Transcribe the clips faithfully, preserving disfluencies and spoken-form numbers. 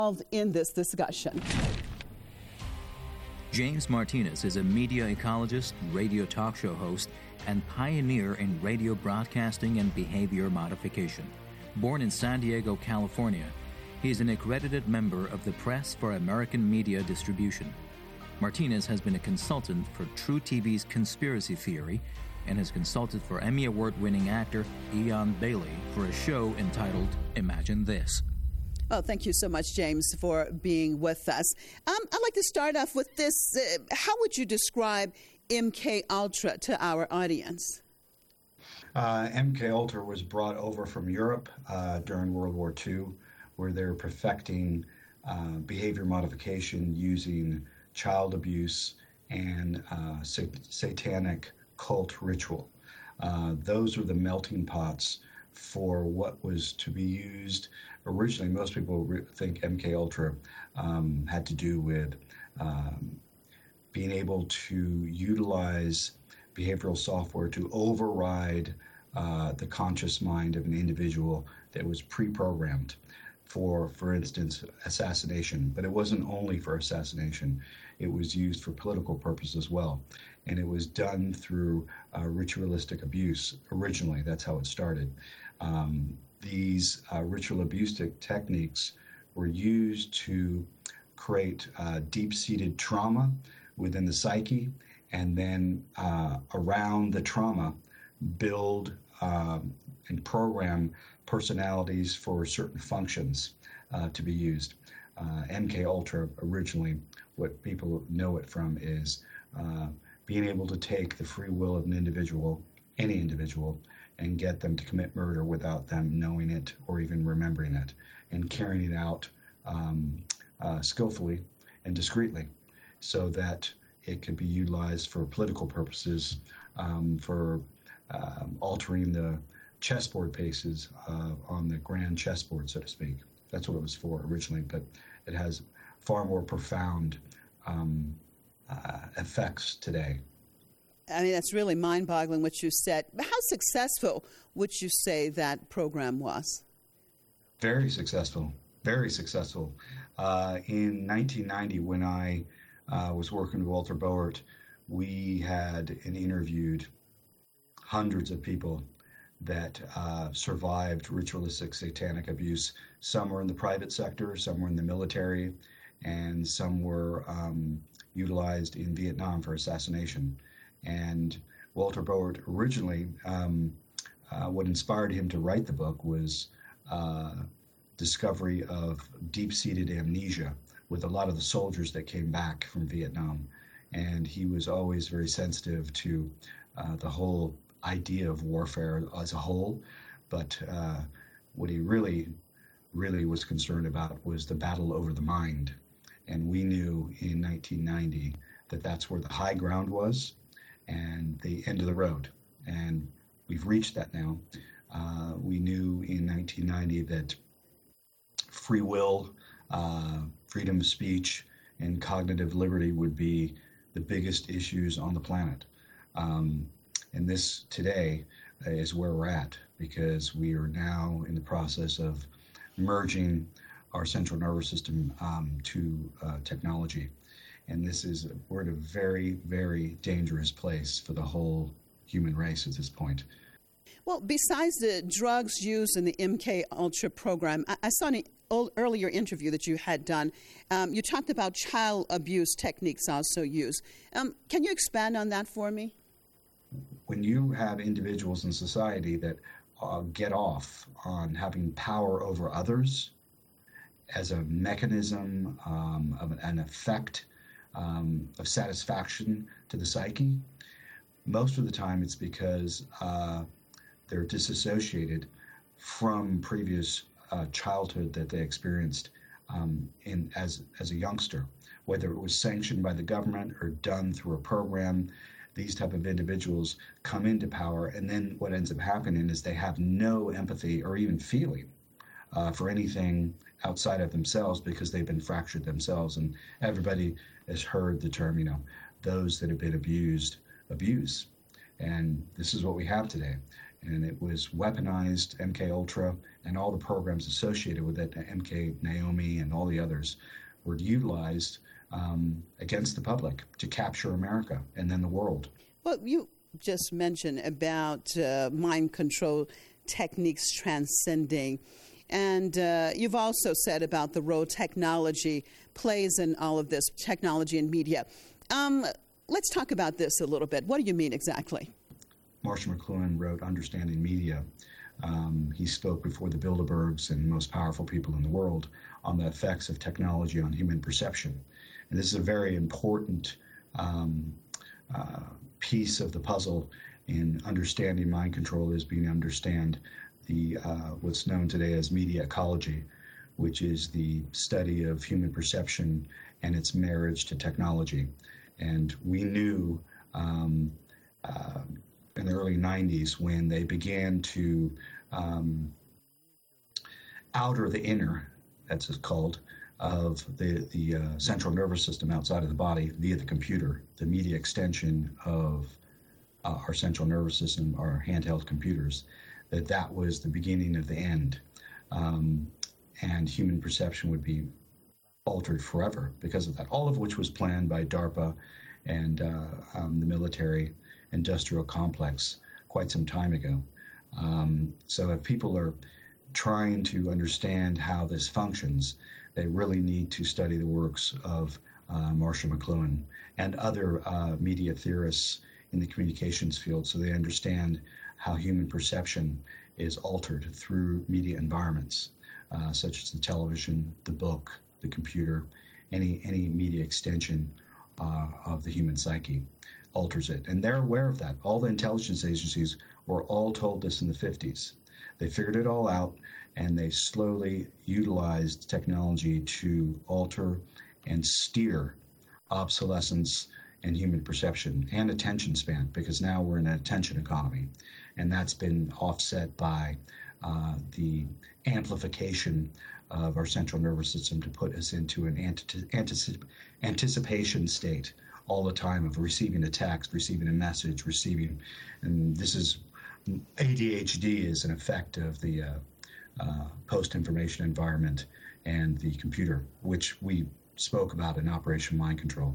involved in this discussion. James Martinez is a media ecologist, radio talk show host, and pioneer in radio broadcasting and behavior modification. Born in San Diego, California, he is an accredited member of the Press for American Media Distribution. Martinez has been a consultant for True T V's Conspiracy Theory and has consulted for Emmy Award-winning actor Eion Bailey for a show entitled Imagine This. Well, thank you so much, James, for being with us. Um, I'd like to start off with this. Uh, how would you describe M K Ultra to our audience? Uh, M K Ultra was brought over from Europe uh, during World War Two, where they were perfecting uh, behavior modification using child abuse and uh, satanic cult ritual. Uh, those were the melting pots for what was to be used. Originally, most people re- think M K Ultra um, had to do with um, being able to utilize behavioral software to override uh, the conscious mind of an individual that was pre-programmed for, for instance, assassination. But it wasn't only for assassination. It was used for political purposes as well. And it was done through uh, ritualistic abuse. Originally, that's how it started. Um, these uh, ritual abuse techniques were used to create uh, deep-seated trauma within the psyche, and then uh, around the trauma, build um, and program personalities for certain functions uh, to be used. Uh, M K Ultra originally, what people know it from is uh, being able to take the free will of an individual, any individual, and get them to commit murder without them knowing it or even remembering it, and carrying it out um, uh, skillfully and discreetly so that it could be utilized for political purposes, um, for um, altering the chessboard paces uh, on the grand chessboard, so to speak. That's what it was for originally, but it has far more profound um, uh, effects today. I mean, that's really mind-boggling what you said. How successful would you say that program was? Very successful, very successful. Uh, in nineteen ninety, when I uh, was working with Walter Boert, we had and interviewed hundreds of people that uh, survived ritualistic satanic abuse. Some were in the private sector, some were in the military, and some were um, utilized in Vietnam for assassination. And Walter Boert originally, um, uh, what inspired him to write the book was uh, discovery of deep-seated amnesia with a lot of the soldiers that came back from Vietnam. And he was always very sensitive to uh, the whole idea of warfare as a whole. But uh, what he really, really was concerned about was the battle over the mind. And we knew in nineteen ninety that that's where the high ground was and the end of the road. And we've reached that now. Uh, we knew in nineteen ninety that free will, uh, freedom of speech, and cognitive liberty would be the biggest issues on the planet. Um, and this today is where we're at, because we are now in the process of merging our central nervous system um, to uh, technology. And this is, we're at a very, very dangerous place for the whole human race at this point. Well, besides the drugs used in the M K Ultra program, I, I saw an earlier interview that you had done. Um, you talked about child abuse techniques also used. Um, can you expand on that for me? When you have individuals in society that uh, get off on having power over others as a mechanism um, of an effect um, of satisfaction to the psyche, most of the time it's because uh, they're disassociated from previous uh, childhood that they experienced um, in as as a youngster, whether it was sanctioned by the government or done through a program. These type of individuals come into power, and then what ends up happening is they have no empathy or even feeling uh, for anything outside of themselves, because they've been fractured themselves. And everybody has heard the term, you know, those that have been abused, abuse. And this is what we have today. and it was weaponized. M K Ultra and all the programs associated with it, M K Naomi and all the others, were utilized um, against the public to capture America and then the world. Well, you just mentioned about uh, mind control techniques transcending. And uh, you've also said about the role technology plays in all of this, technology and media. Um, let's talk about this a little bit. What do you mean exactly? Marshall McLuhan wrote Understanding Media. Um, he spoke before the Bilderbergs and most powerful people in the world on the effects of technology on human perception. And this is a very important um, uh, piece of the puzzle in understanding mind control, is being to understand the uh, what's known today as media ecology, which is the study of human perception and its marriage to technology. And we knew um, uh, in the early nineties when they began to um, outer the inner, that's it's called, of the, the uh, central nervous system outside of the body via the computer, the media extension of uh, our central nervous system, our handheld computers, that that was the beginning of the end. Um, and human perception would be altered forever because of that, all of which was planned by DARPA and uh, um, the military industrial complex quite some time ago. Um, so if people are trying to understand how this functions, they really need to study the works of uh, Marshall McLuhan and other uh, media theorists in the communications field, so they understand how human perception is altered through media environments, uh, such as the television, the book, the computer, any any media extension uh, of the human psyche alters it. And they're aware of that. All the intelligence agencies were all told this in the fifties. They figured it all out, and they slowly utilized technology to alter and steer obsolescence and human perception and attention span, because now we're in an attention economy. And that's been offset by uh, the amplification of our central nervous system to put us into an anti- anticip- anticipation state all the time of receiving a text, receiving a message, receiving, and this is, A D H D is an effect of the uh, uh, post-information environment and the computer, which we spoke about in Operation Mind Control.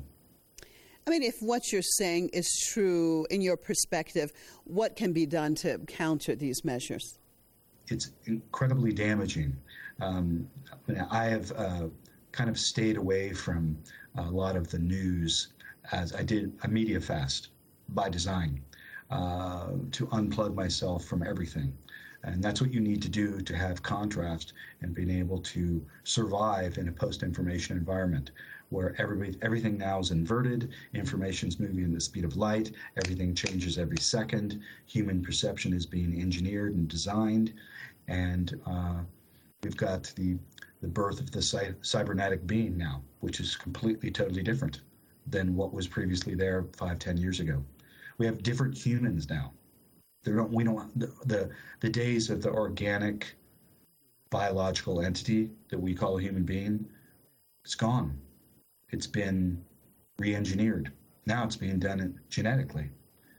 I mean, if what you're saying is true in your perspective, what can be done to counter these measures? It's incredibly damaging. Um, I have uh, kind of stayed away from a lot of the news, as I did a media fast by design, uh, to unplug myself from everything. And that's what you need to do to have contrast and being able to survive in a post-information environment where everybody, everything now is inverted, information's moving at the speed of light, everything changes every second, human perception is being engineered and designed, and uh, we've got the, the birth of the cy- cybernetic being now, which is completely, totally different than what was previously there five, ten years ago. We have different humans now. Don't, we don't the, the the days of the organic biological entity that we call a human being, it's gone. It's been re-engineered. Now it's being done genetically.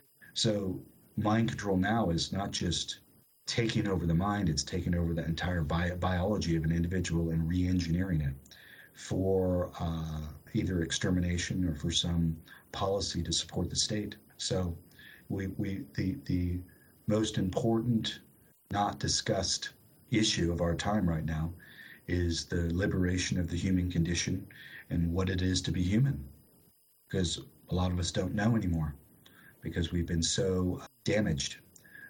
So mind control now is not just taking over the mind, it's taking over the entire bi- biology of an individual and re-engineering it for uh, either extermination or for some policy to support the state. So we we the the most important, not discussed issue of our time right now is the liberation of the human condition and what it is to be human. Because a lot of us don't know anymore because we've been so damaged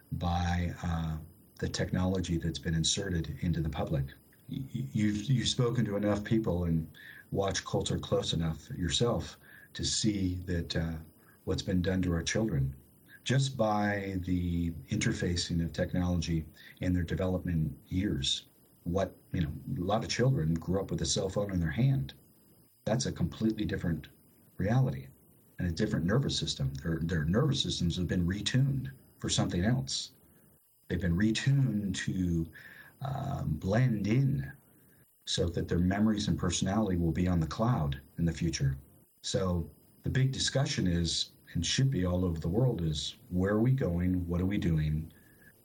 by uh, the technology that's been inserted into the public. You've, you've spoken to enough people and watched culture close enough yourself to see that uh, what's been done to our children just by the interfacing of technology in their development years. What, you know, a lot of children grew up with a cell phone in their hand. That's a completely different reality and a different nervous system. Their, their nervous systems have been retuned for something else. They've been retuned to uh, blend in so that their memories and personality will be on the cloud in the future. So the big discussion is, and should be all over the world, is where are we going? What are we doing?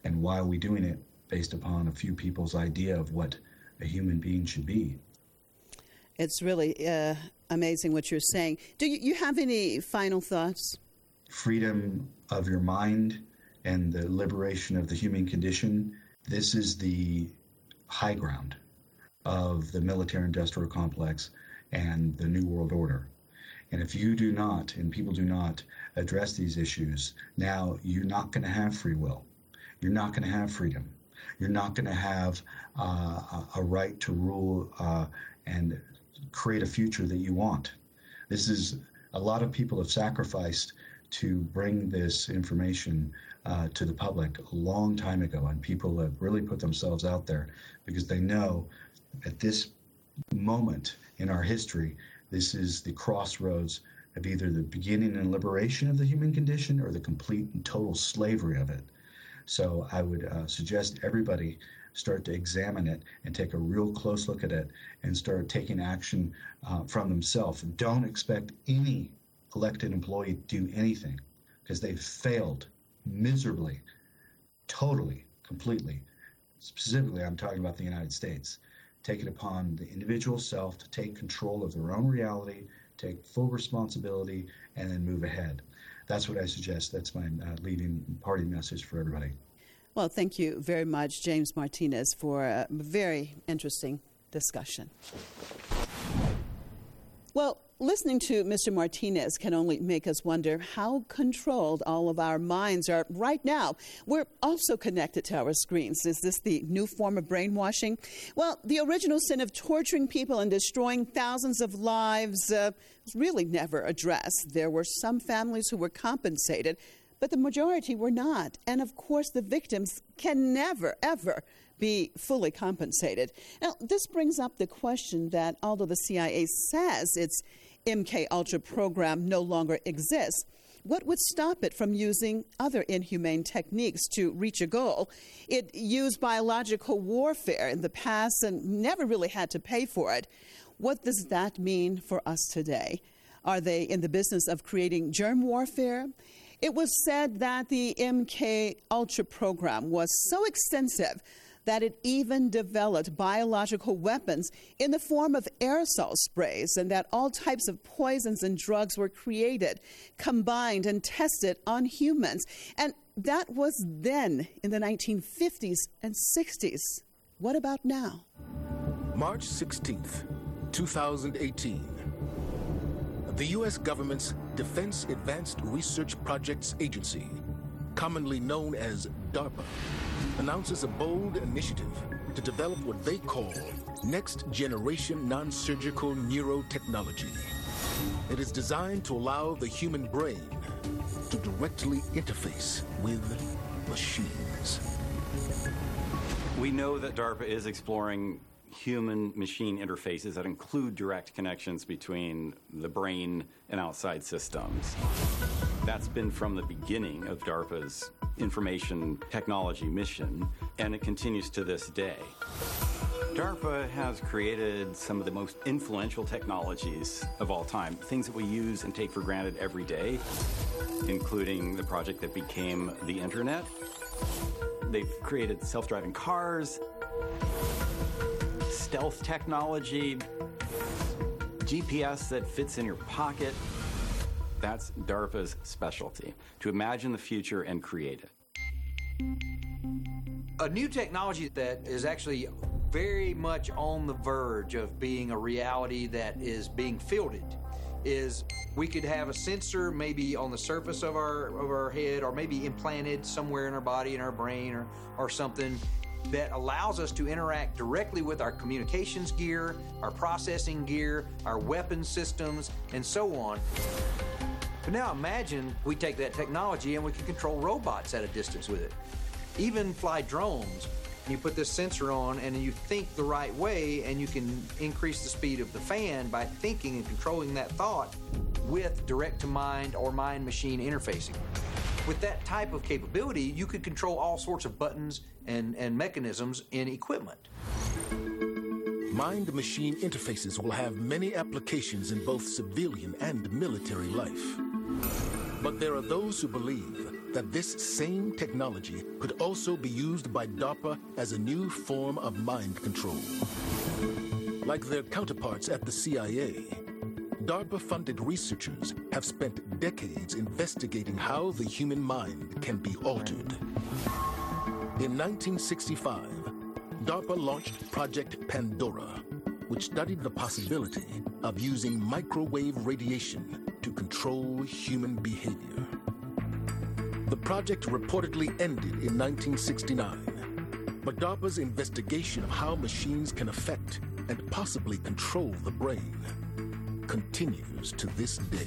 And why are we doing it? Based upon a few people's idea of what a human being should be. It's really uh, amazing what you're saying. Do you, you have any final thoughts? Freedom of your mind and the liberation of the human condition. This is the high ground of the military-industrial complex and the New World Order. And if you do not, and people do not, address these issues, now you're not going to have free will. You're not going to have freedom. You're not going to have uh, a right to rule uh, and create a future that you want. This is, a lot of people have sacrificed to bring this information uh, to the public a long time ago, and people have really put themselves out there because they know at this moment in our history, this is the crossroads of either the beginning and liberation of the human condition or the complete and total slavery of it. So I would uh, suggest everybody start to examine it and take a real close look at it and start taking action uh, from themselves. Don't expect any elected employee to do anything because they've failed miserably, totally, completely. Specifically, I'm talking about the United States. Take it upon the individual self to take control of their own reality, take full responsibility, and then move ahead. That's what I suggest. That's my uh, leading party message for everybody. Well, thank you very much, James Martinez, for a very interesting discussion. Well, listening to Mister Martinez can only make us wonder how controlled all of our minds are right now. We're also connected to our screens. Is this the new form of brainwashing? Well, the original sin of torturing people and destroying thousands of lives uh, was really never addressed. There were some families who were compensated, but the majority were not. And of course, the victims can never, ever be fully compensated. Now, this brings up the question that although the C I A says its M K Ultra program no longer exists, what would stop it from using other inhumane techniques to reach a goal? It used biological warfare in the past and never really had to pay for it. What does that mean for us today? Are they in the business of creating germ warfare? It was said that the M K Ultra program was so extensive that it even developed biological weapons in the form of aerosol sprays, and that all types of poisons and drugs were created, combined, and tested on humans. And that was then in the nineteen fifties and sixties. What about now? March sixteenth, two thousand eighteen. The U S government's Defense Advanced Research Projects Agency, commonly known as DARPA, announces a bold initiative to develop what they call next-generation non-surgical neurotechnology. It is designed to allow the human brain to directly interface with machines. We know that DARPA is exploring human-machine interfaces that include direct connections between the brain and outside systems. That's been from the beginning of DARPA's information technology mission, and it continues to this day. DARPA has created some of the most influential technologies of all time, things that we use and take for granted every day, including the project that became the internet. They've created self-driving cars, stealth technology, G P S that fits in your pocket. That's DARPA's specialty, to imagine the future and create it. A new technology that is actually very much on the verge of being a reality that is being fielded is we could have a sensor maybe on the surface of our of our head, or maybe implanted somewhere in our body, in our brain, or, or something that allows us to interact directly with our communications gear, our processing gear, our weapon systems, and so on. But now imagine we take that technology and we can control robots at a distance with it. Even fly drones. You put this sensor on and you think the right way, and you can increase the speed of the fan by thinking and controlling that thought with direct-to-mind or mind-machine interfacing. With that type of capability, you could control all sorts of buttons and, and mechanisms in equipment. Mind-machine interfaces will have many applications in both civilian and military life. But there are those who believe that this same technology could also be used by DARPA as a new form of mind control. Like their counterparts at the C I A, DARPA-funded researchers have spent decades investigating how the human mind can be altered. In nineteen sixty-five, DARPA launched Project Pandora, which studied the possibility of using microwave radiation to control human behavior. The project reportedly ended in nineteen sixty-nine, but DARPA's investigation of how machines can affect and possibly control the brain continues to this day.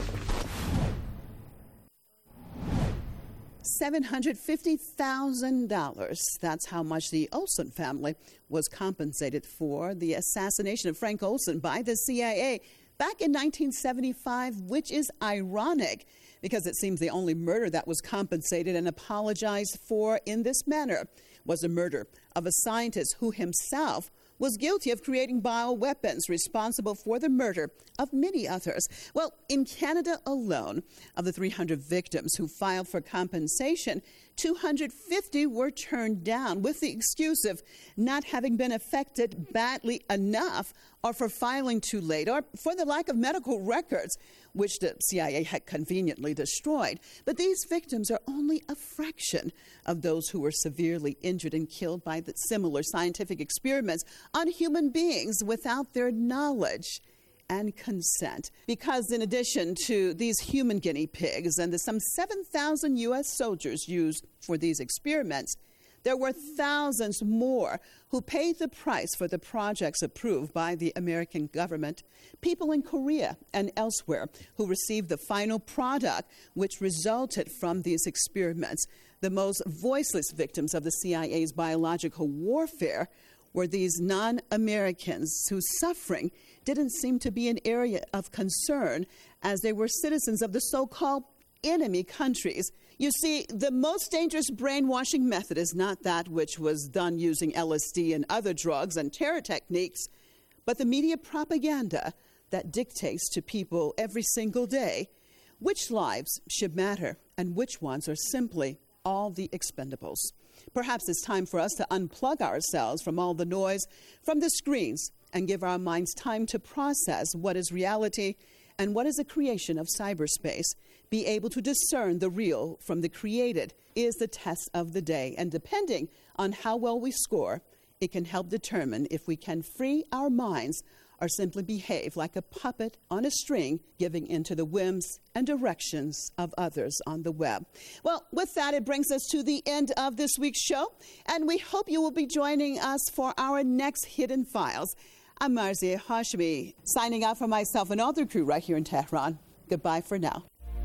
seven hundred fifty thousand dollars. That's how much the Olsen family was compensated for the assassination of Frank Olsen by the C I A back in nineteen seventy-five, which is ironic because it seems the only murder that was compensated and apologized for in this manner was a murder of a scientist who himself was guilty of creating bioweapons responsible for the murder of many others. Well, in Canada alone, of the three hundred victims who filed for compensation, two hundred fifty were turned down with the excuse of not having been affected badly enough, or for filing too late, or for the lack of medical records, which the C I A had conveniently destroyed. But these victims are only a fraction of those who were severely injured and killed by the similar scientific experiments on human beings without their knowledge and consent. Because in addition to these human guinea pigs and the some seven thousand U S soldiers used for these experiments, there were thousands more who paid the price for the projects approved by the American government. People in Korea and elsewhere who received the final product which resulted from these experiments. The most voiceless victims of the C I A's biological warfare were these non-Americans whose suffering didn't seem to be an area of concern as they were citizens of the so-called enemy countries. You see, the most dangerous brainwashing method is not that which was done using L S D and other drugs and terror techniques, but the media propaganda that dictates to people every single day which lives should matter and which ones are simply all the expendables. Perhaps it's time for us to unplug ourselves from all the noise from the screens and give our minds time to process what is reality and what is a creation of cyberspace. Be able to discern the real from the created is the test of the day. And depending on how well we score, it can help determine if we can free our minds or simply behave like a puppet on a string, giving into the whims and directions of others on the web. Well, with that, it brings us to the end of this week's show, and we hope you will be joining us for our next Hidden Files. I'm Marzieh Hashmi, signing out for myself and all the crew right here in Tehran. Goodbye for now.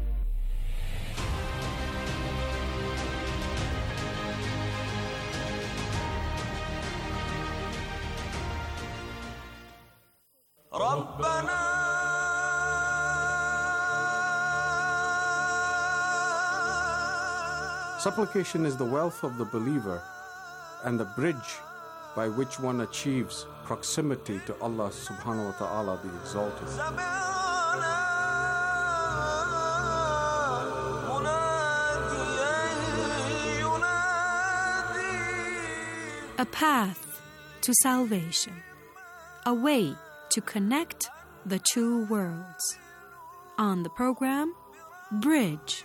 Supplication is the wealth of the believer and the bridge by which one achieves proximity to Allah subhanahu wa ta'ala, the exalted. A path to salvation, a way to connect the two worlds. On the program, Bridge.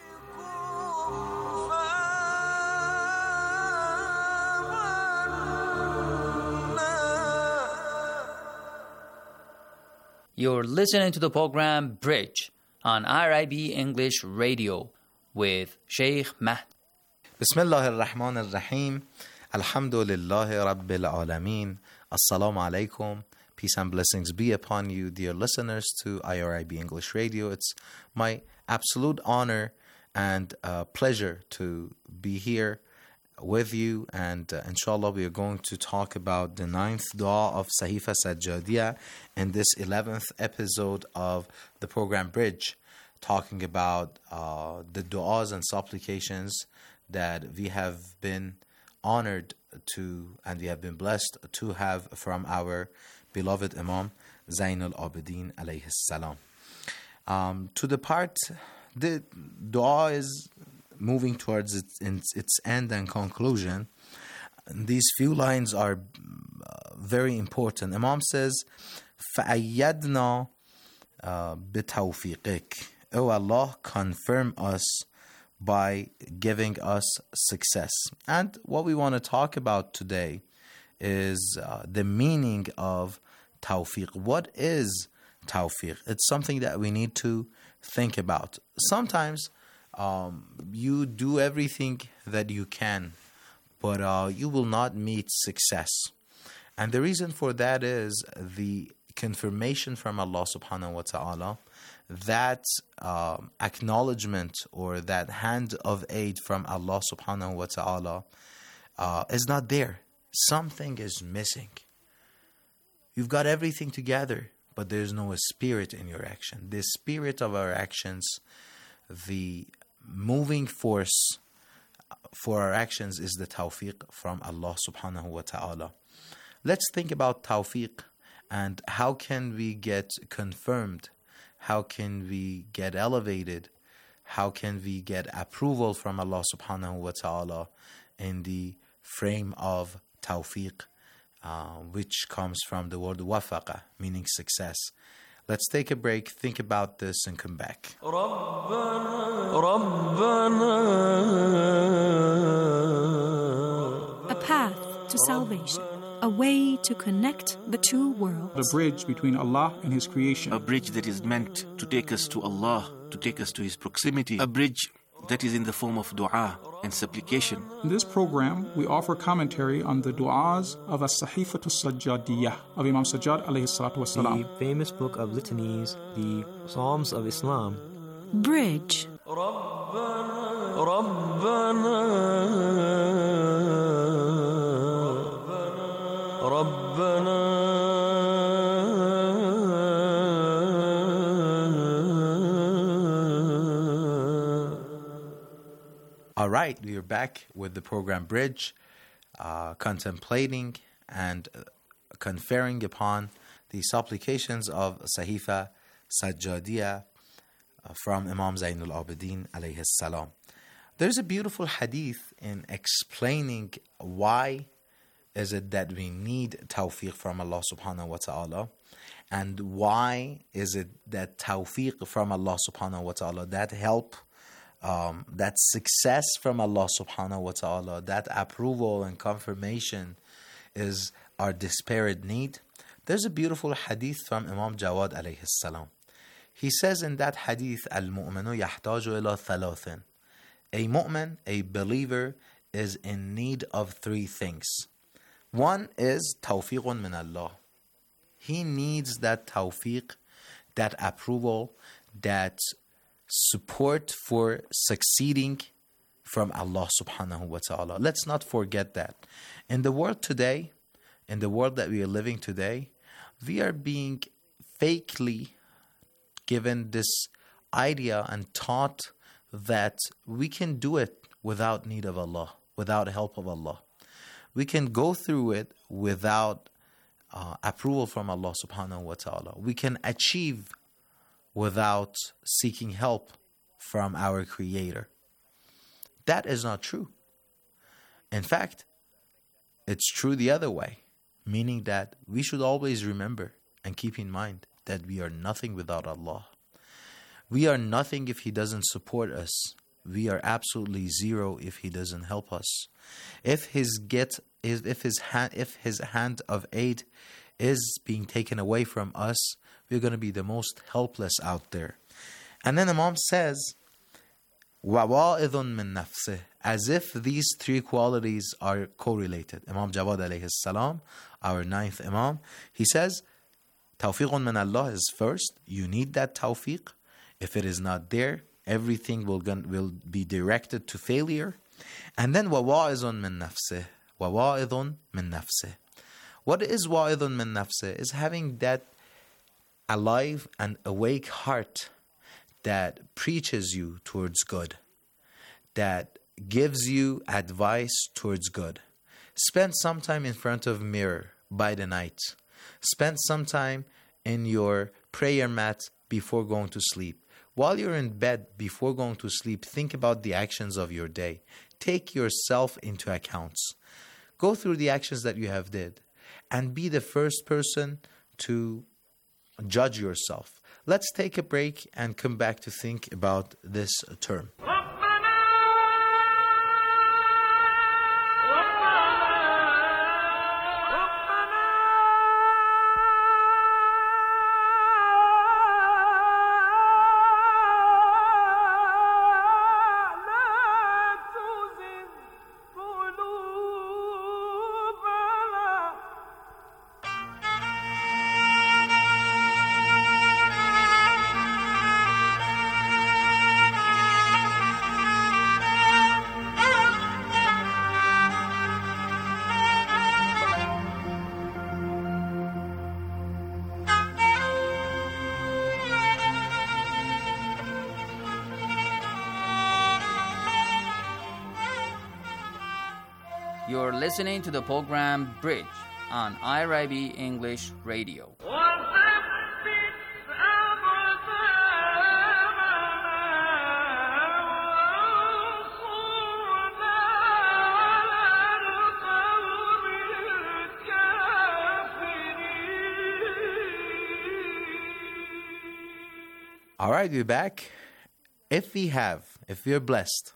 You're listening to the program Bridge on R I B English Radio with Sheikh Mahdi. Bismillah ar-Rahman ar-Rahim. Alhamdulillah Rabbil Alameen. Assalamu alaikum. Peace and blessings be upon you, dear listeners to I R I B English Radio. It's my absolute honor and uh, pleasure to be here with you, and uh, inshallah we are going to talk about the ninth dua of Sahifa Sajjadiyah in this eleventh episode of the program Bridge, talking about uh, the duas and supplications that we have been honored to and we have been blessed to have from our beloved Imam Zainul Abidin alayhi salam. Um, to the part, the dua is moving towards its, its, its end and conclusion, these few lines are uh, very important. Imam says, فَأَيَّدْنَا بِتَوْفِيقِكَ. Oh Allah, confirm us by giving us success. And what we want to talk about today is uh, the meaning of tawfiq. What is tawfiq? It's something that we need to think about. Sometimes um, you do everything that you can, but uh, you will not meet success. And the reason for that is the confirmation from Allah subhanahu wa ta'ala, that um, acknowledgement or that hand of aid from Allah subhanahu wa ta'ala uh, is not there. Something is missing. You've got everything together, but there's no spirit in your action. The spirit of our actions, the moving force for our actions is the tawfiq from Allah subhanahu wa ta'ala. Let's think about tawfiq and how can we get confirmed? How can we get elevated? How can we get approval from Allah subhanahu wa ta'ala in the frame of tawfiq, uh, which comes from the word wafaqa, meaning success. Let's take a break, think about this, and come back. A path to salvation. A way to connect the two worlds. The bridge between Allah and His creation. A bridge that is meant to take us to Allah, to take us to His proximity. A bridge that is in the form of dua and supplication. In this program, we offer commentary on the du'as of As-Sahifatu Sajjadiyah of Imam Sajjad alayhi salatu wasalam. The famous book of litanies, the Psalms of Islam. Bridge. All right, we are back with the program Bridge, uh, contemplating and uh, conferring upon the supplications of Sahifa Sajjadiyah uh, from Imam Zainul Abidin alayhi salam. There's a beautiful hadith in explaining why is it that we need tawfiq from Allah subhanahu wa ta'ala, and why is it that tawfiq from Allah subhanahu wa ta'ala, that help, um, that success from Allah subhanahu wa ta'ala, that approval and confirmation is our desperate need. There's a beautiful hadith from Imam Jawad alayhi salam. He says in that hadith, Al-mu'minu yahtaju ila thalathin. A mu'min, a believer, is in need of three things. One is tawfiqun min Allah. He needs that tawfiq, that approval, that support for succeeding from Allah subhanahu wa ta'ala. Let's not forget that. In the world today, in the world that we are living today, we are being fakely given this idea and taught that we can do it without need of Allah, without help of Allah. We can go through it without uh, approval from Allah subhanahu wa ta'ala. We can achieve without seeking help from our Creator. That is not true. In fact, it's true the other way, meaning that we should always remember and keep in mind that we are nothing without Allah. We are nothing if He doesn't support us. We are absolutely zero if He doesn't help us. If His get, if His hand, if His hand of aid is being taken away from us, we're going to be the most helpless out there. And then Imam says, وَوَائِذٌ مِّن نَفْسِهِ, as if these three qualities are correlated. Imam Jawad alayhi salam, our ninth Imam, he says, Tawfiqun min Allah is first. You need that tawfiq. If it is not there, everything will will be directed to failure. And then وَوَائِذٌ مِّن نَفْسِهِ, وَوَائِذٌ مِّن نَفْسِهِ. What is وَائِذٌ مِّن نَفْسِهِ? Is having that alive and awake heart that preaches you towards good, that gives you advice towards good. Spend some time in front of a mirror by the night. Spend some time in your prayer mat before going to sleep, While you're in bed, before going to sleep, think about the actions of your day. Take yourself into account. Go through the actions that you have did and be the first person to judge yourself. Let's take a break and come back to think about this term. You're listening to the program Bridge on I R I B English Radio. All right, we're back. If we have, if we're blessed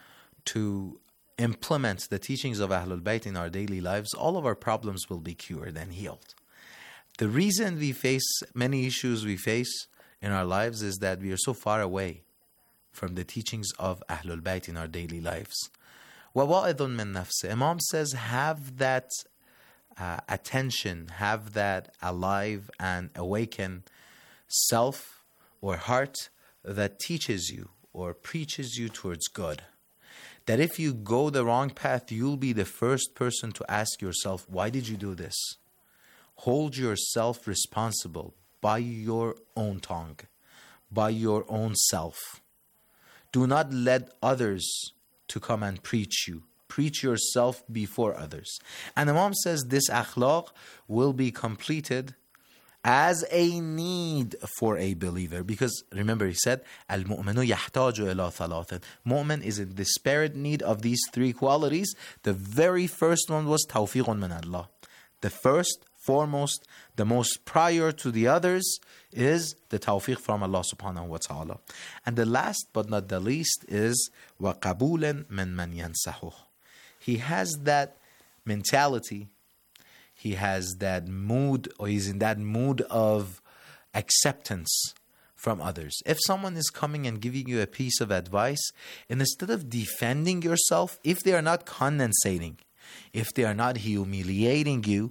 to implement the teachings of Ahlul Bayt in our daily lives, all of our problems will be cured and healed. The reason we face many issues we face in our lives is that we are so far away from the teachings of Ahlul Bayt in our daily lives. وَوَائِضٌ مِّن نَفْسِ. Imam says, have that uh, attention, have that alive and awaken self or heart that teaches you or preaches you towards good. That if you go the wrong path, you'll be the first person to ask yourself, why did you do this? Hold yourself responsible by your own tongue, by your own self. Do not let others to come and preach you. Preach yourself before others. And Imam says this akhlaq will be completed as a need for a believer. Because remember, he said, Al-mu'minu yahtaju ila thalathin. Mu'min is in disparate need of these three qualities. The very first one was tawfiqun min Allah. The first, foremost, the most prior to the others is the tawfiq from Allah subhanahu wa ta'ala. And the last but not the least is wa qabulan min man yansahu. He has that mentality. He has that mood, or he's in that mood of acceptance from others. If someone is coming and giving you a piece of advice, and instead of defending yourself, if they are not condensating, if they are not humiliating you,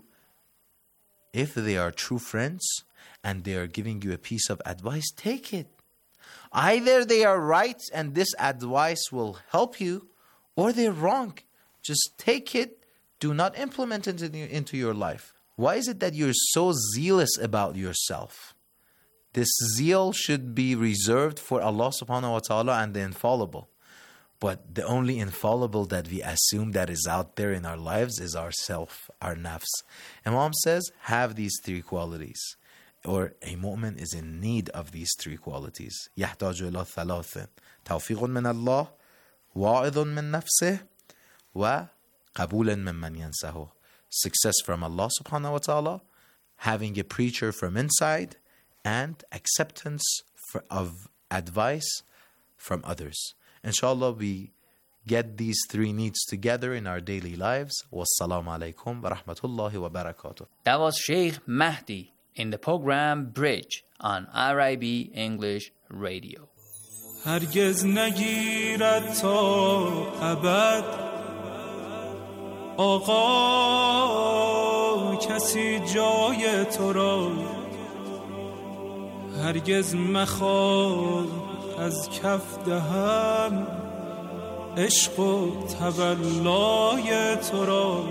if they are true friends and they are giving you a piece of advice, take it. Either they are right and this advice will help you, or they're wrong. Just take it. Do not implement it into your life. Why is it that you're so zealous about yourself? This zeal should be reserved for Allah subhanahu wa ta'ala and the infallible. But the only infallible that we assume that is out there in our lives is ourself, our nafs. Imam says, have these three qualities. Or a mu'min is in need of these three qualities. يَحْتَاجُ إِلَى ثَلَاثٍ تَوْفِيقٌ مِّنَ اللَّهِ وَاعِظٌ مِّن نَفْسِهِ و قَبُولًا مِّمَّنْ يَنْسَهُ. Success from Allah subhanahu wa ta'ala, having a preacher from inside, and acceptance for, of advice from others. Inshallah, we get these three needs together in our daily lives. Wassalamu alaikum wa rahmatullahi wa barakatuh. That was Sheikh Mahdi in the program Bridge on I R I B English Radio. هرگز نگیرد تا ابد آقا کسی جای تو را هرگز مخواد از کف دهم عشق و تولای تو را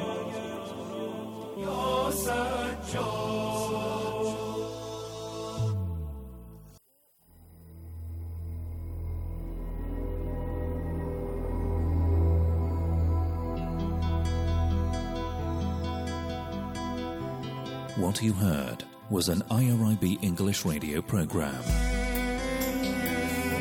یا سجاد. What you heard was an I R I B English radio program.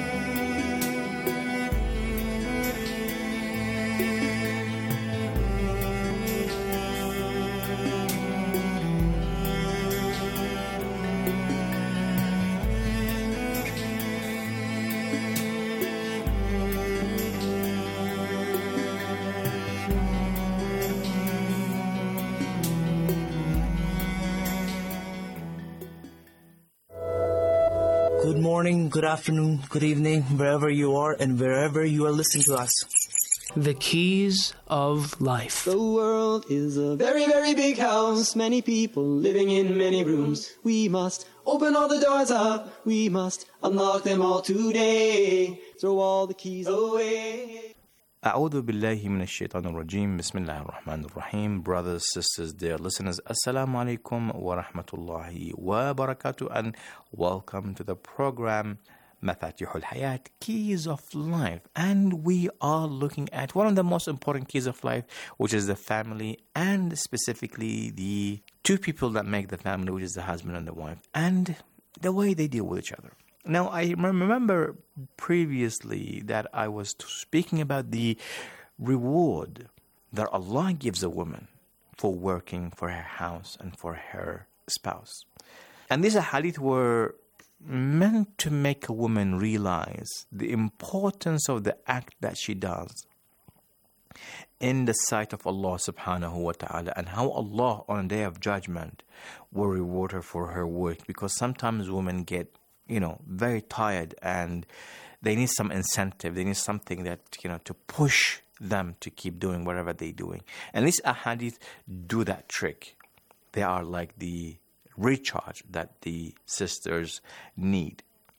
Good morning, good afternoon, good evening, wherever you are and wherever you are listening to us. The keys of life. The world is a very, very big house. Many people living in many rooms. We must open all the doors up. We must unlock them all today. Throw all the keys away. أعوذ بالله من الشيطان الرجيم بسم الله الرحمن الرحيم. Brothers, sisters, dear listeners, Assalamu alaikum wa rahmatullahi wa barakatuh, and welcome to the program Mafatihul Hayat, Keys of Life. And we are looking at one of the most important keys of life, which is the family, and specifically the two people that make the family, which is the husband and the wife, and the way they deal with each other. Now, I remember previously that I was speaking about the reward that Allah gives a woman for working for her house and for her spouse. And these hadith were meant to make a woman realize the importance of the act that she does in the sight of Allah subhanahu wa ta'ala, and how Allah on the day of judgment will reward her for her work. Because sometimes women get you know, very tired, and they need some incentive. They need something that, you know, to push them to keep doing whatever they're doing. And these ahadith do that trick. They are like the recharge that the sisters need.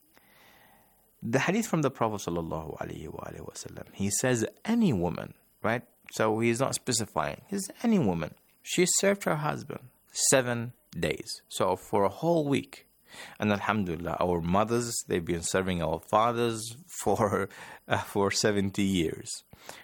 The hadith from the Prophet sallallahu alaihi wasallam, he says any woman, right? So he's not specifying. He says any woman. She served her husband seven days. So for a whole week. And alhamdulillah, our mothers, they've been serving our fathers for uh, for seventy years.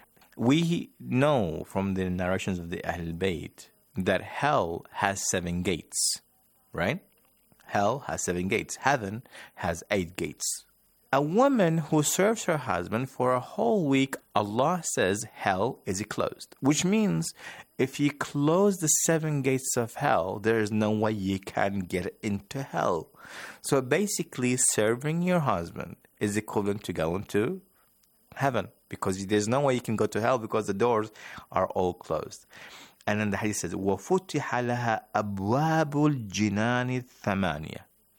We know from the narrations of the Ahlul Bayt that hell has seven gates, right? Hell has seven gates. Heaven has eight gates. A woman who serves her husband for a whole week, Allah says hell is closed. Which means if you close the seven gates of hell, there is no way you can get into hell. So basically, serving your husband is equivalent to going to heaven, because there's no way you can go to hell because the doors are all closed. And then the hadith says, وَفُتِحَ لَهَا أَبْوَابُ الْجِنَانِ الثَّمَانِيَةِ,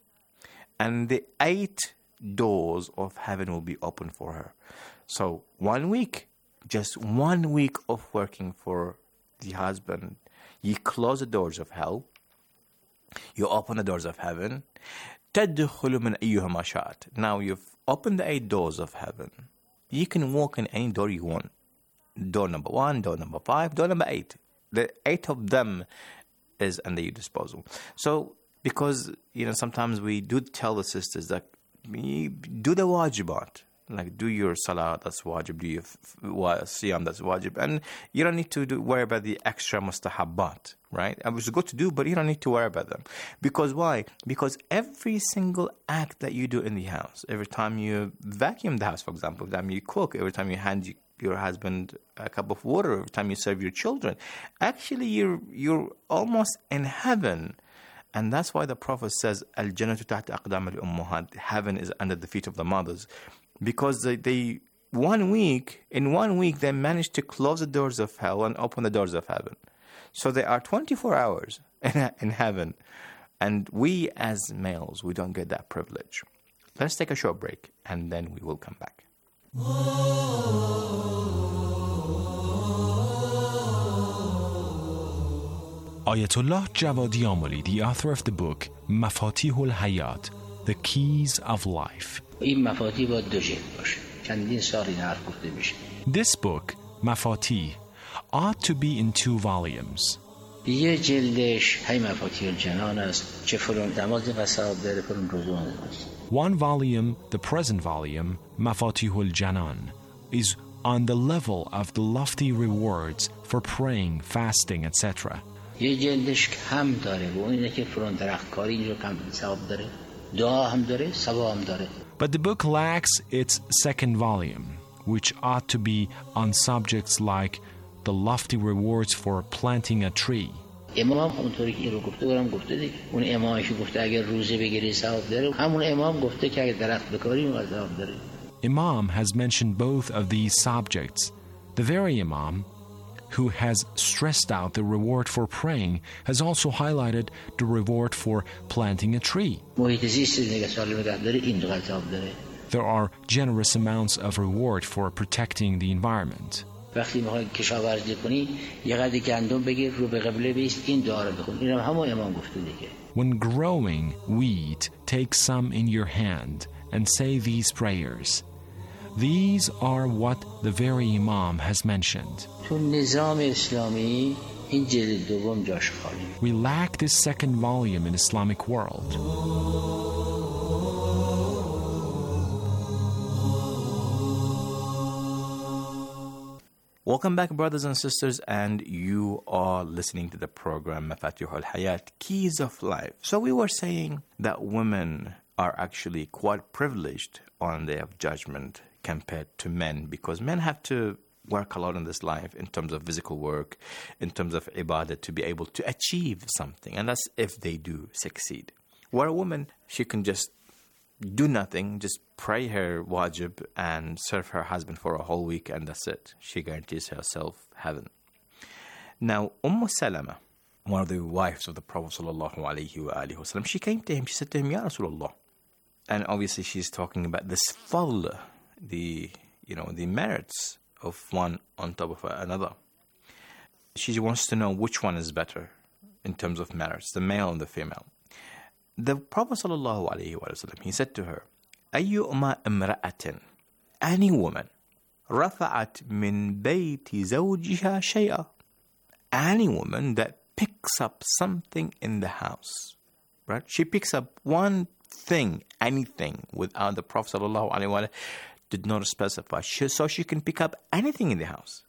and the eight doors of heaven will be open for her. So one week, just one week of working for the husband, you close the doors of hell, you open the doors of heaven. تَدْخُلُ مِنْ أَيُّهَا مَا شَاءَتْ. Now you've opened the eight doors of heaven. You can walk in any door you want. Door number one, door number five, door number eight. The eight of them is under your disposal. So because, you know, sometimes we do tell the sisters that do the wajibat, like do your salah, that's wajib, do your siyam, that's wajib, and you don't need to do, worry about the extra mustahabbat, right? I was good to do, but you don't need to worry about them. Because why? Because every single act that you do in the house, every time you vacuum the house, for example, every time you cook, every time you hand your husband a cup of water, every time you serve your children, actually you're you're almost in heaven. And that's why the Prophet says, Al-Jannatu tahta aqdam al-ummahat, heaven is under the feet of the mothers. Because they, they, one week, in one week, they managed to close the doors of hell and open the doors of heaven. So there are twenty-four hours in, in heaven. And we as males, we don't get that privilege. Let's take a short break, and then we will come back. Ayatollah Javadi Amoli, the author of the book Mafatihul Hayat, The Keys of Life. This book, Mafatih, ought to be in two volumes. One volume, the present volume, Mafatihul Janan, is on the level of the lofty rewards for praying, fasting, et cetera. یه جلدش کم داره و اون اینه که فرون درختکاری اینجا کم ثواب داره دعا هم داره ثواب هم داره. But the book lacks its second volume, which ought to be on subjects like the lofty rewards for planting a tree. امام اونطوری که این رو گفته برام گفته دیگه اون امامی که گفته اگر روزه بگیری ثواب داره همون امام گفته که اگر درخت بکاری اون ثواب داره. Imam has mentioned both of these subjects. The very Imam who has stressed out the reward for praying, has also highlighted the reward for planting a tree. There are generous amounts of reward for protecting the environment. وقتی میخوای کشاورزی کنی یه قدری گندم بگیر رو به قبله بیست این دعا رو بخون. اینم همون امام گفته دیگه. When growing wheat, take some in your hand and say these prayers. These are what the very Imam has mentioned. تو نظام اسلامی این جلد دوم جاش خالی. We lack this second volume in Islamic world. Welcome back, brothers and sisters, and you are listening to the program Mafatih al-Hayat, Keys of Life. So we were saying that women are actually quite privileged on the Day of Judgment compared to men, because men have to work a lot in this life in terms of physical work, in terms of ibadah, to be able to achieve something, and that's if they do succeed. Where a woman, she can just do nothing, just pray her wajib and serve her husband for a whole week, and that's it. She guarantees herself heaven. Now, Umm Salama, one of the wives of the Prophet sallallahu alaihi wasallam, she came to him, she said to him, Ya Rasulullah. And obviously she's talking about this fadl, the, you know, the merits of one on top of another. She wants to know which one is better in terms of merits, the male and the female. The Prophet sallallahu alaihi wasallam, he said to her, أيما امرأة, any woman, رفعت من بيت زوجها شيئا, any woman that picks up something in the house, right? She picks up one thing, anything, without the Prophet sallallahu alaihi wasallam did not specify, she, so she can pick up anything in the house.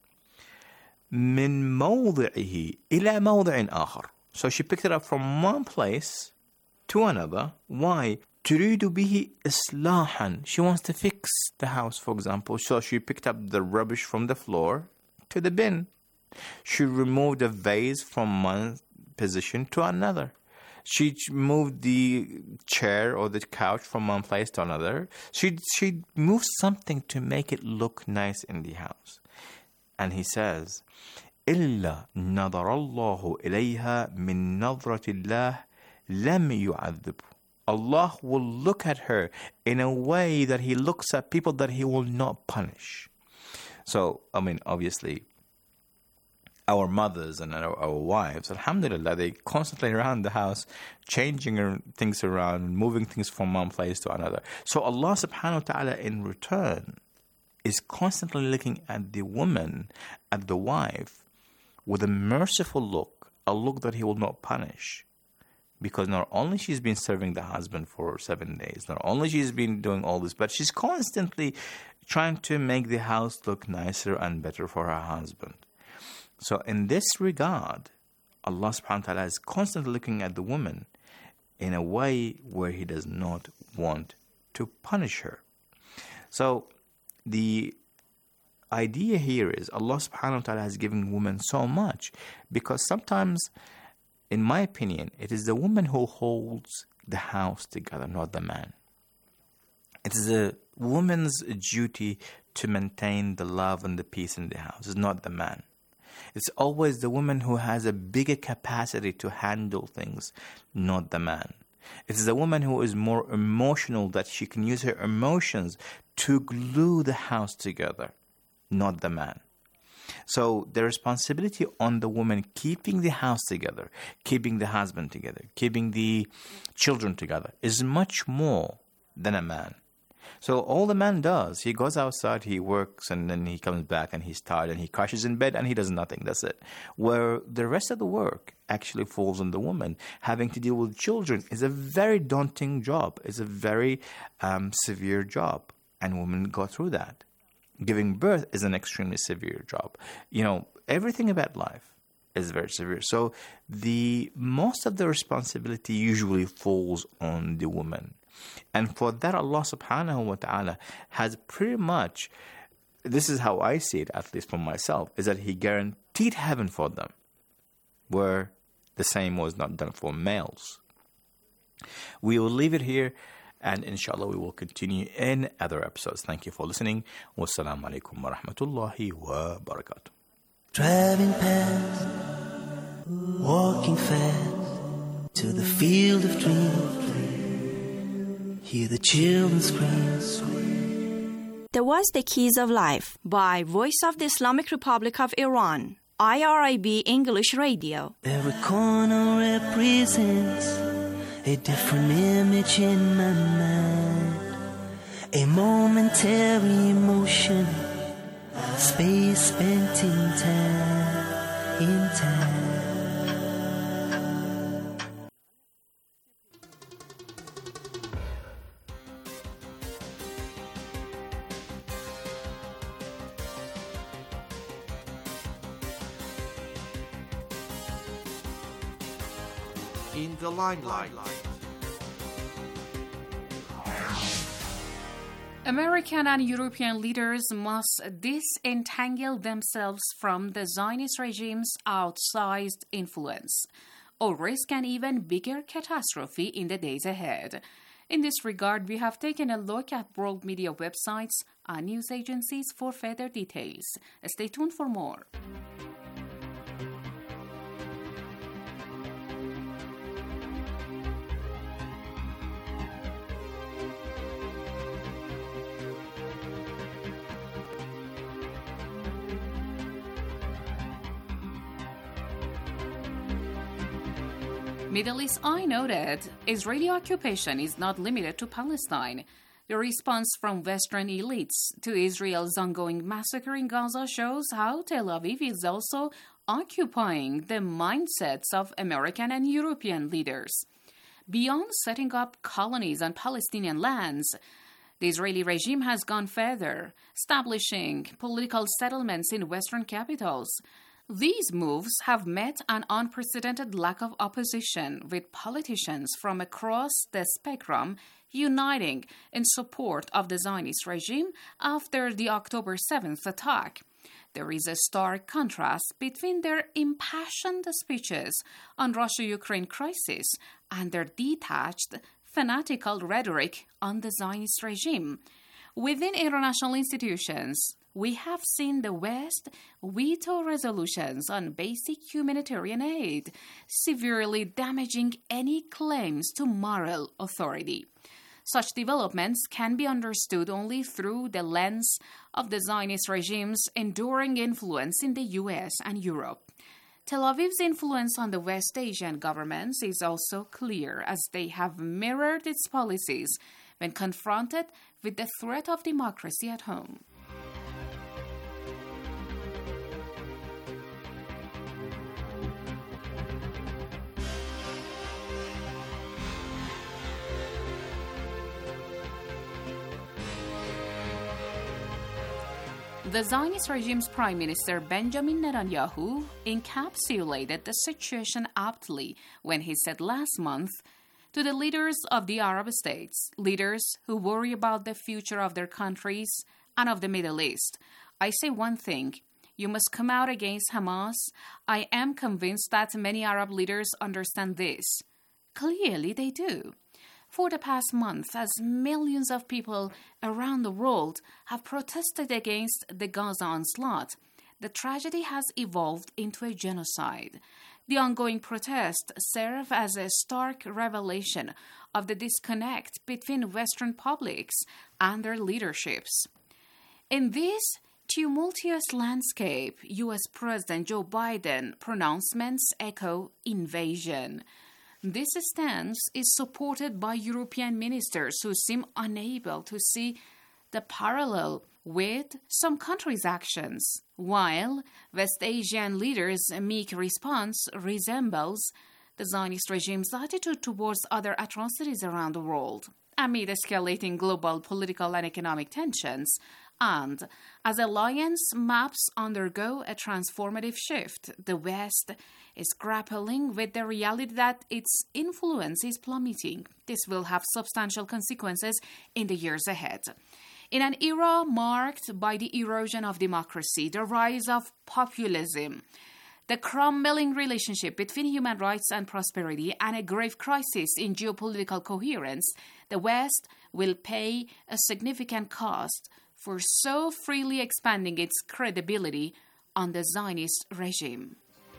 من موضعه إلى موضع آخر, so she picked it up from one place to another. Why? تريد به إصلاحا, she wants to fix the house, for example. So she picked up the rubbish from the floor to the bin. She removed a vase from one position to another. She moved the chair or the couch from one place to another. She she moved something to make it look nice in the house. And he says, إلا نظر الله إليها من نظرة الله لم يعذب. Allah will look at her in a way that He looks at people that He will not punish. So, I mean, obviously, our mothers and our, our wives, alhamdulillah, they constantly around the house, changing things around, moving things from one place to another. So Allah subhanahu wa ta'ala in return is constantly looking at the woman, at the wife, with a merciful look, a look that He will not punish. Because not only she's been serving the husband for seven days, not only she's been doing all this, but she's constantly trying to make the house look nicer and better for her husband. So in this regard, Allah subhanahu wa ta'ala is constantly looking at the woman in a way where He does not want to punish her. So the idea here is Allah subhanahu wa ta'ala has given women so much, because sometimes, in my opinion, it is the woman who holds the house together, not the man. It is the woman's duty to maintain the love and the peace in the house. It's not the man. It's always the woman who has a bigger capacity to handle things, not the man. It's the woman who is more emotional, that she can use her emotions to glue the house together, not the man. So the responsibility on the woman keeping the house together, keeping the husband together, keeping the children together is much more than a man. So all the man does, he goes outside, he works, and then he comes back and he's tired and he crashes in bed and he does nothing. That's it. Where the rest of the work actually falls on the woman. Having to deal with children is a very daunting job. It's a very um, severe job. And women go through that. Giving birth is an extremely severe job. You know, everything about life is very severe. So the most of the responsibility usually falls on the woman. And for that, Allah subhanahu wa ta'ala has pretty much, this is how I see it, at least for myself, is that He guaranteed heaven for them, where the same was not done for males. We will leave it here, and inshallah we will continue in other episodes. Thank you for listening. Wassalamu alaikum wa rahmatullahi wa barakatuh. Driving past, walking fast to the field of dreams. Hear the children scream. That was The Keys of Life by Voice of the Islamic Republic of Iran, I R I B English Radio. Every corner represents a different image in my mind. A momentary emotion, space spent in time, in time. In the limelight. American and European leaders must disentangle themselves from the Zionist regime's outsized influence, or risk an even bigger catastrophe in the days ahead. In this regard, we have taken a look at world media websites and news agencies for further details. Stay tuned for more. Middle East Eye noted Israeli occupation is not limited to Palestine. The response from Western elites to Israel's ongoing massacre in Gaza shows how Tel Aviv is also occupying the mindsets of American and European leaders. Beyond setting up colonies on Palestinian lands, the Israeli regime has gone further, establishing political settlements in Western capitals. These moves have met an unprecedented lack of opposition, with politicians from across the spectrum uniting in support of the Zionist regime after the October seventh attack. There is a stark contrast between their impassioned speeches on Russia-Ukraine crisis and their detached, fanatical rhetoric on the Zionist regime. Within international institutions, we have seen the West veto resolutions on basic humanitarian aid, severely damaging any claims to moral authority. Such developments can be understood only through the lens of the Zionist regime's enduring influence in the U S and Europe. Tel Aviv's influence on the West Asian governments is also clear, as they have mirrored its policies when confronted with the threat of democracy at home. The Zionist regime's Prime Minister Benjamin Netanyahu encapsulated the situation aptly when he said last month to the leaders of the Arab states, leaders who worry about the future of their countries and of the Middle East, I say one thing: you must come out against Hamas. I am convinced that many Arab leaders understand this. Clearly they do. For the past month, as millions of people around the world have protested against the Gaza onslaught, the tragedy has evolved into a genocide. The ongoing protests serve as a stark revelation of the disconnect between Western publics and their leaderships. In this tumultuous landscape, U S President Joe Biden pronouncements echo invasion. This stance is supported by European ministers who seem unable to see the parallel with some countries' actions, while West Asian leaders' meek response resembles the Zionist regime's attitude towards other atrocities around the world. Amid escalating global political and economic tensions, and as alliance maps undergo a transformative shift, the West is grappling with the reality that its influence is plummeting. This will have substantial consequences in the years ahead. In an era marked by the erosion of democracy, the rise of populism, the crumbling relationship between human rights and prosperity, and a grave crisis in geopolitical coherence, the West will pay a significant cost for so freely expanding its credibility on the Zionist regime.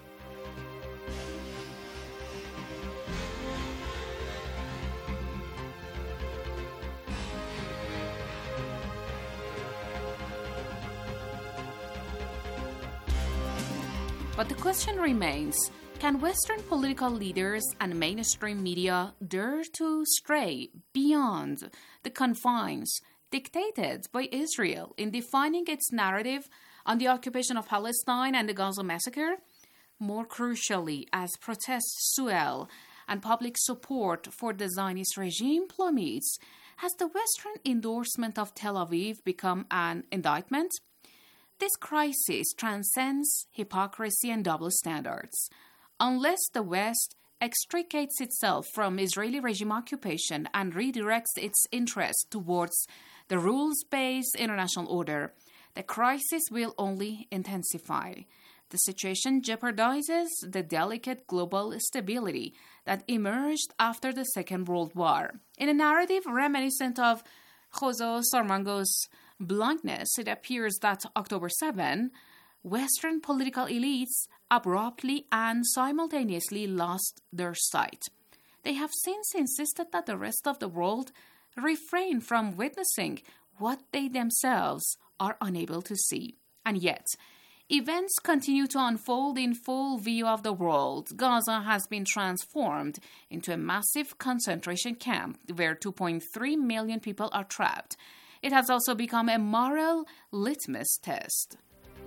But the question remains, can Western political leaders and mainstream media dare to stray beyond the confines dictated by Israel in defining its narrative on the occupation of Palestine and the Gaza massacre? More crucially, as protests swell and public support for the Zionist regime plummets, has the Western endorsement of Tel Aviv become an indictment? This crisis transcends hypocrisy and double standards. Unless the West extricates itself from Israeli regime occupation and redirects its interest towards the rules-based international order, the crisis will only intensify. The situation jeopardizes the delicate global stability that emerged after the Second World War. In a narrative reminiscent of José Saramago's blindness, it appears that October seventh, Western political elites abruptly and simultaneously lost their sight. They have since insisted that the rest of the world refrain from witnessing what they themselves are unable to see. And yet, events continue to unfold in full view of the world. Gaza has been transformed into a massive concentration camp where two point three million people are trapped. It has also become a moral litmus test.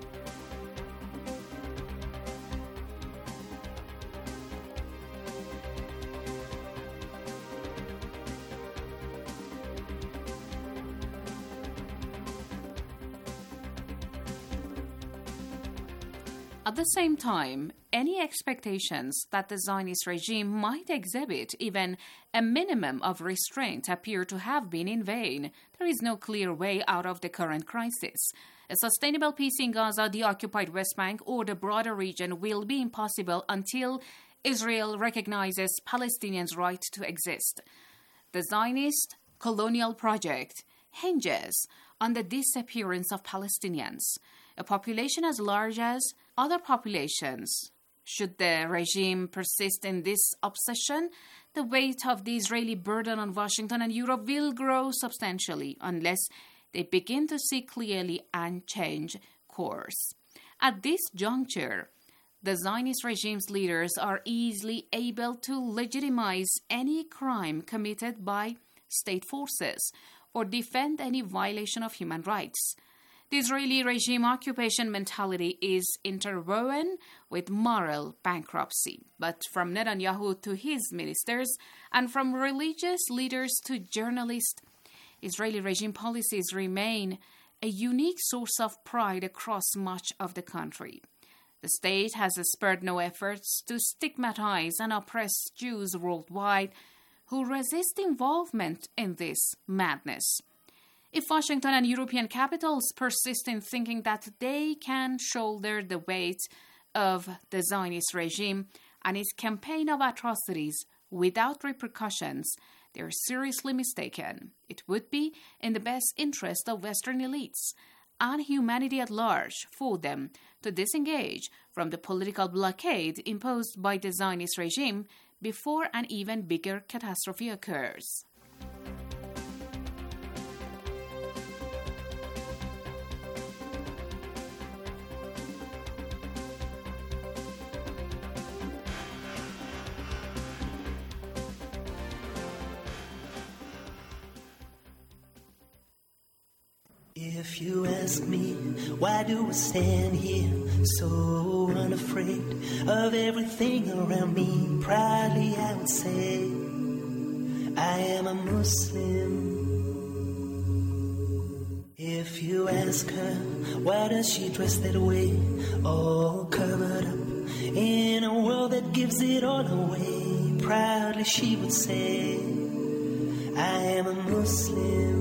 At the same time, any expectations that the Zionist regime might exhibit even a minimum of restraint appear to have been in vain. There is no clear way out of the current crisis. A sustainable peace in Gaza, the occupied West Bank, or the broader region will be impossible until Israel recognizes Palestinians' right to exist. The Zionist colonial project hinges on the disappearance of Palestinians, a population as large as other populations. Should the regime persist in this obsession, the weight of the Israeli burden on Washington and Europe will grow substantially unless they begin to see clearly and change course. At this juncture, the Zionist regime's leaders are easily able to legitimize any crime committed by state forces or defend any violation of human rights. The Israeli regime occupation mentality is interwoven with moral bankruptcy. But from Netanyahu to his ministers, and from religious leaders to journalists, Israeli regime policies remain a unique source of pride across much of the country. The state has spared no efforts to stigmatize and oppress Jews worldwide who resist involvement in this madness. If Washington and European capitals persist in thinking that they can shoulder the weight of the Zionist regime and its campaign of atrocities without repercussions, they are seriously mistaken. It would be in the best interest of Western elites and humanity at large for them to disengage from the political blockade imposed by the Zionist regime before an even bigger catastrophe occurs. If you ask me, why do I stand here so unafraid of everything around me? Proudly I would say, I am a Muslim. If you ask her, why does she dress that way, all covered up in a world that gives it all away? Proudly she would say, I am a Muslim.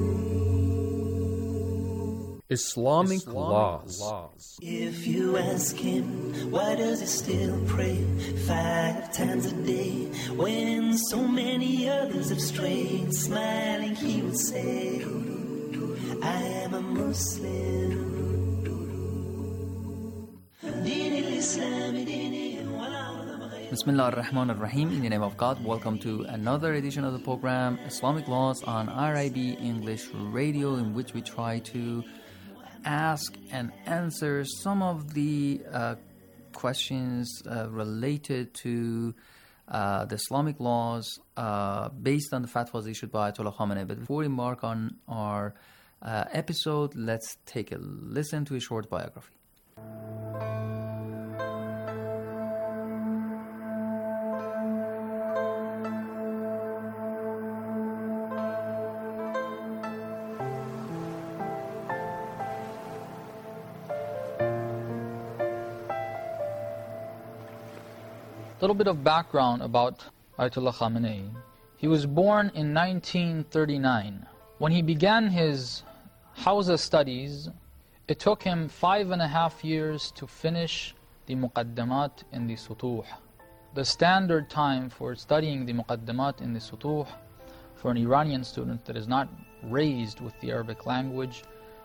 Islamic, Islamic laws. laws. If you ask him, why does he still pray five times a day when so many others have strayed? Smiling, he would say, I am a Muslim. Bismillah ar-Rahman ar-Rahim. In the name of God, welcome to another edition of the program Islamic Laws on R I B English Radio, in which we try to ask and answer some of the uh, questions uh, related to uh, the Islamic laws uh, based on the fatwas issued by Ayatollah Khamenei. But before we embark on our uh, episode, let's take a listen to a short biography. A little bit of background about Ayatollah Khamenei. He was born in nineteen thirty-nine. When he began his Hawza studies, it took him five and a half years to finish the Muqaddamat in the Sutuh. The standard time for studying the Muqaddamat in the Sutuh for an Iranian student that is not raised with the Arabic language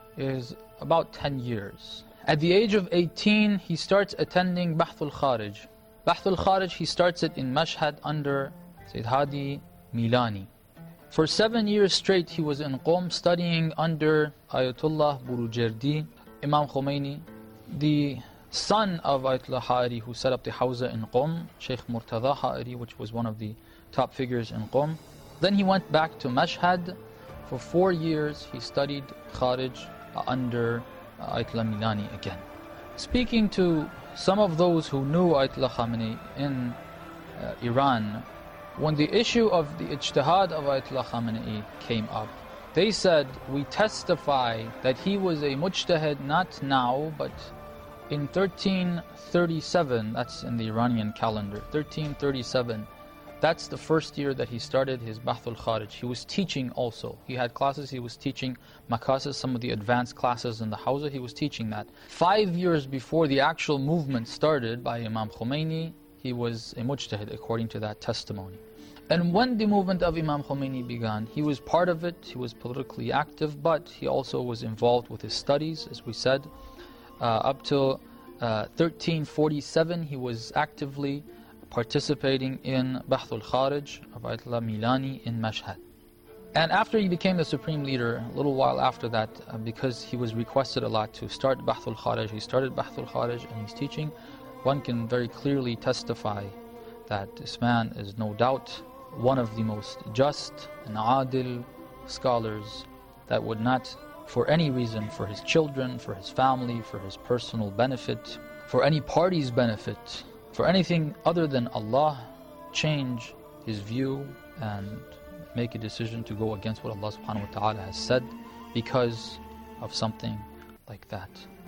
is about ten years. At the age of eighteen, he starts attending Bahthul Kharij. Bahthul Kharij, he starts it in Mashhad under Sayyid Hadi Milani. For seven years straight, he was in Qom studying under Ayatollah Burujerdi, Imam Khomeini, the son of Ayatollah Ha'iri, who set up the Hawza in Qom, Sheikh Murtada Ha'iri, which was one of the top figures in Qom. Then he went back to Mashhad. For four years, he studied Kharij under Ayatollah Milani again. Speaking to some of those who knew Ayatollah Khamenei in uh, Iran, when the issue of the ijtihad of Ayatollah Khamenei came up, they said, we testify that he was a mujtahid not now, but in thirteen thirty-seven, that's in the Iranian calendar, thirteen thirty-seven, that's the first year that he started his Bahthul Kharij. He was teaching also. He had classes, he was teaching Makasas, some of the advanced classes in the Hawza, he was teaching that. Five years before the actual movement started by Imam Khomeini, he was a mujtahid according to that testimony. And when the movement of Imam Khomeini began, he was part of it, he was politically active, but he also was involved with his studies, as we said. Uh, up till uh, thirteen forty-seven, he was actively participating in Bahthul Kharij of Ayatollah Milani in Mashhad. And after he became the supreme leader, a little while after that, uh, because he was requested a lot to start Bahthul Kharij, he started Bahthul Kharij and he's teaching. One can very clearly testify that this man is no doubt one of the most just and adil scholars that would not, for any reason, for his children, for his family, for his personal benefit, for any party's benefit, for anything other than Allah, change his view and make a decision to go against what Allah subhanahu wa ta'ala has said because of something like that.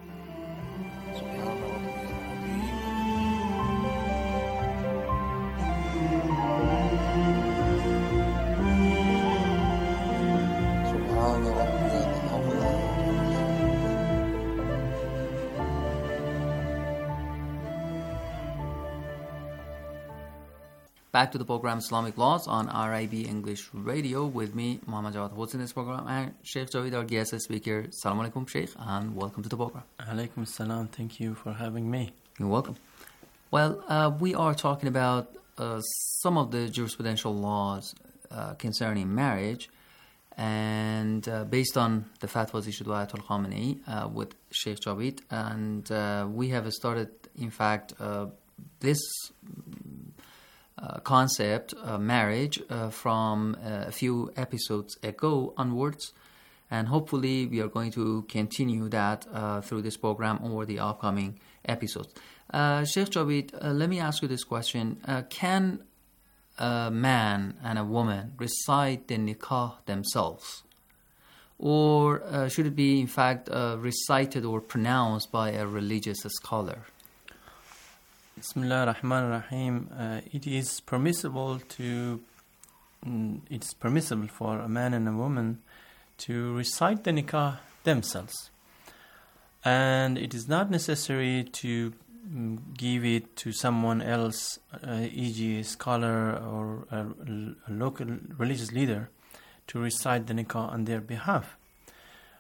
Back to the program Islamic Laws on R I B English Radio with me, Muhammad Jawad Hodes in this program, and Sheikh Javid, our guest speaker. Assalamu alaikum, Sheikh, and welcome to the program. Alaikum salam. Thank you for having me. You're welcome. Well, uh, we are talking about uh, some of the jurisprudential laws uh, concerning marriage, and uh, based on the fatwas issued by Ayatollah Khamenei uh, with Sheikh Javid, and uh, we have started, in fact, uh, this Uh, concept, uh, marriage, uh, from uh, a few episodes ago onwards, and hopefully we are going to continue that uh, through this program or the upcoming episodes. Uh, Sheikh Javid, uh, let me ask you this question. Uh, can a man and a woman recite the nikah themselves? Or uh, should it be, in fact, uh, recited or pronounced by a religious scholar? Bismillah ar-Rahman ar-Rahim. Uh, it is permissible to, mm, it's permissible for a man and a woman to recite the nikah themselves. And it is not necessary to mm, give it to someone else, uh, for example a scholar or a, a local religious leader, to recite the nikah on their behalf.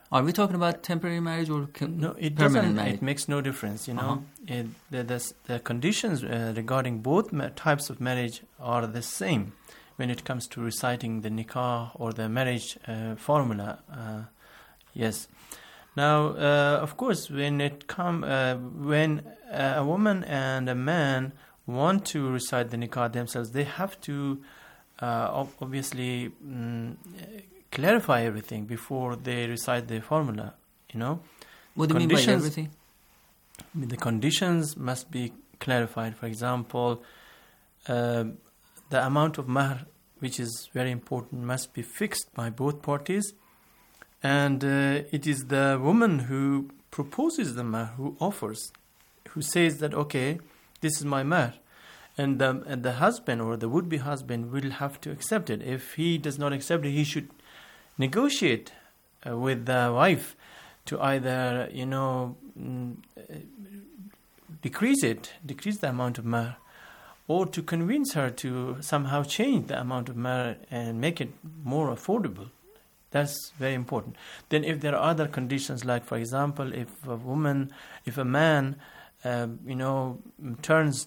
Are we talking about temporary marriage or con- no, it permanent doesn't. marriage? It makes no difference. You know, Uh-huh. it, the, the the conditions uh, regarding both ma- types of marriage are the same when it comes to reciting the nikah or the marriage uh, formula. Uh, yes. Now, uh, of course, when it come uh, when a woman and a man want to recite the nikah themselves, they have to uh, obviously mm, clarify everything before they recite the formula. You know, what do you mean by everything? The conditions must be clarified. For example, uh, the amount of mahr, which is very important, must be fixed by both parties. And uh, it is the woman who proposes the mahr, who offers, who says that, okay, this is my mahr. And the, and the husband or the would-be husband will have to accept it. If he does not accept it, he should negotiate uh, with the wife to either, you know, mm, decrease it, decrease the amount of mahr, or to convince her to somehow change the amount of mahr and make it more affordable. That's very important. Then if there are other conditions, like, for example, if a woman, if a man, uh, you know, turns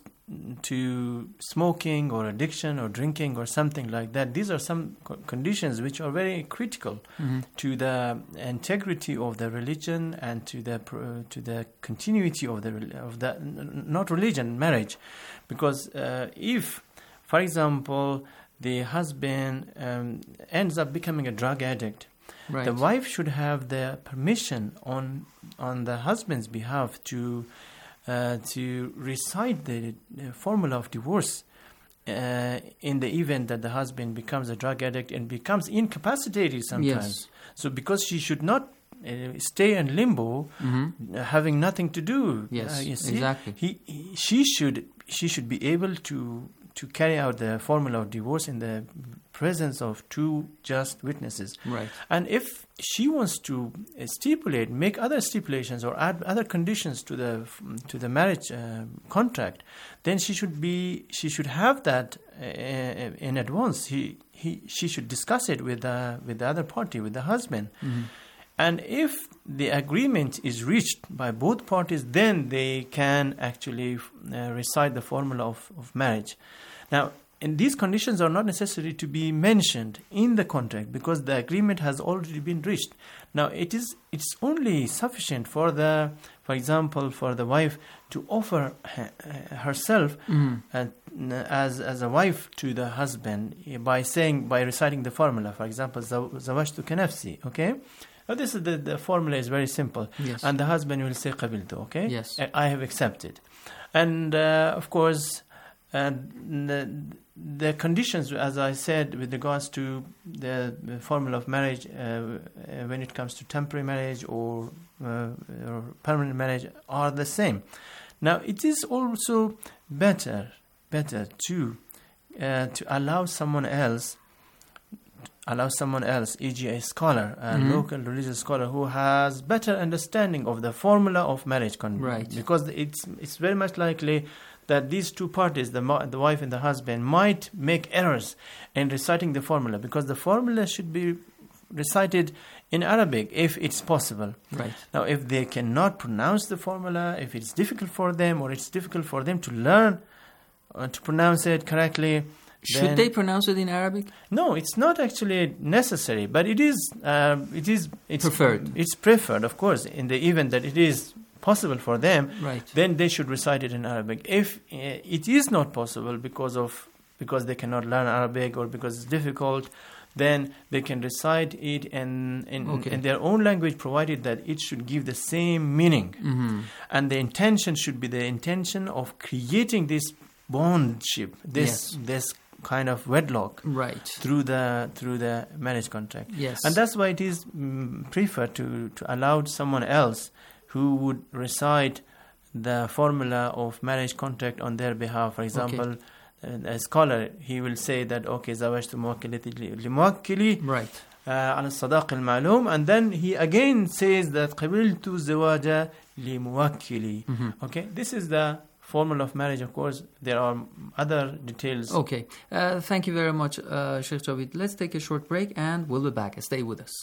to smoking or addiction or drinking or something like that, these are some co- conditions which are very critical Mm-hmm. to the integrity of the religion and to the uh, to the continuity of the of the n- not religion, marriage, because uh, if, for example, the husband um, ends up becoming a drug addict, Right. the wife should have the permission on on the husband's behalf to uh, to recite the uh, formula of divorce uh, in the event that the husband becomes a drug addict and becomes incapacitated sometimes. Yes. So because she should not uh, stay in limbo, Mhm. uh, having nothing to do. Yes, uh, you see? exactly. He, he, she should she should be able to to carry out the formula of divorce in the presence of two just witnesses. Right. And if she wants to uh, stipulate, make other stipulations or add other conditions to the to the marriage uh, contract, then she should be she should have that uh, in advance. He he she should discuss it with the with the other party, with the husband. Mhm. And if the agreement is reached by both parties, then they can actually uh, recite the formula of, of marriage. Now, and these conditions are not necessary to be mentioned in the contract because the agreement has already been reached. Now, it is it's only sufficient for the, for example, for the wife to offer her, herself Mhm. uh, as as a wife to the husband by saying by reciting the formula. For example, zawajtuka nafsi. Okay. Now this is the, the formula is very simple. Yes. And the husband will say qabiltu, okay? Yes. I, I have accepted. And uh, of course, uh, the, the conditions, as I said, with regards to the, the formula of marriage, uh, uh, when it comes to temporary marriage or, uh, or permanent marriage, are the same. Now, it is also better, better to uh, to allow someone else allow someone else, for example a scholar, a Mhm. local religious scholar who has better understanding of the formula of marriage contract. Right. Because it's it's very much likely that these two parties, the mo- the wife and the husband, might make errors in reciting the formula because the formula should be recited in Arabic if it's possible. Right. Now, if they cannot pronounce the formula, if it's difficult for them or it's difficult for them to learn uh, to pronounce it correctly, Should then- they pronounce it in Arabic? No, it's not actually necessary, but it is. Uh, it is. It's Preferred. It's preferred, of course, in the event that it is possible for them. Right. Then they should recite it in Arabic. If uh, it is not possible because of because they cannot learn Arabic or because it's difficult, then they can recite it in in, Okay. in their own language, provided that it should give the same meaning. Mhm. And the intention should be the intention of creating this bondship, this Yes. this kind of wedlock, Right. through the through the marriage contract. Yes. And that's why it is mm, preferred to to allow someone else who would recite the formula of marriage contract on their behalf. For example, uh, a scholar, he will say that okay, zawajtu muwakkilati li muwakkili, right, على الصداق المعلوم, and then he again says that قبلت الزواج لموكلي. Mhm. Okay, this is the formula of marriage. Of course, there are other details. Okay. Uh, thank you very much, uh, Sheikh Javid. Let's take a short break and we'll be back. Stay with us.